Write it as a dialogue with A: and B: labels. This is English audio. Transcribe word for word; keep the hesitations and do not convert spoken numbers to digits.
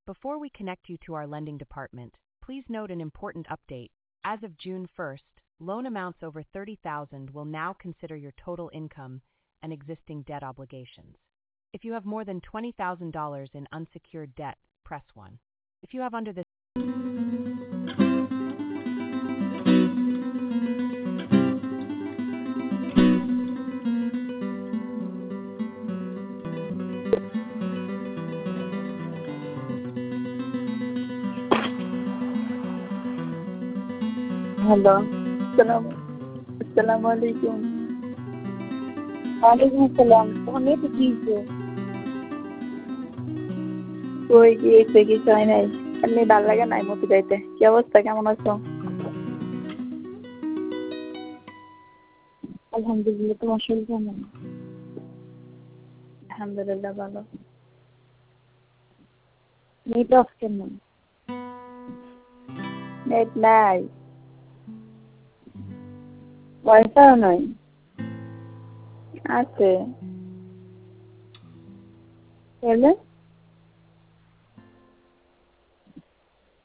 A: Before we connect you to our lending department, please note an important update. As of June first, loan amounts over thirty thousand dollars will now consider your total income and existing debt obligations. If you have more than twenty thousand dollars in unsecured debt, press one. If you have under this
B: hello अस्सलाम अस्सलाम वालेकुम वालेकुम अस्सलाम हमें तो ठीक है कोई কি এসে কি চাই নাই এমনি ভালো লাগে নাই মতে যাইতে কি অবস্থা কেমন আছো আলহামদুলিল্লাহ তোমার শরীর কেমন আলহামদুলিল্লাহ ভালো নেট অফ কেমন নেট নাই ওয়াইফাই নাই আছে তাহলে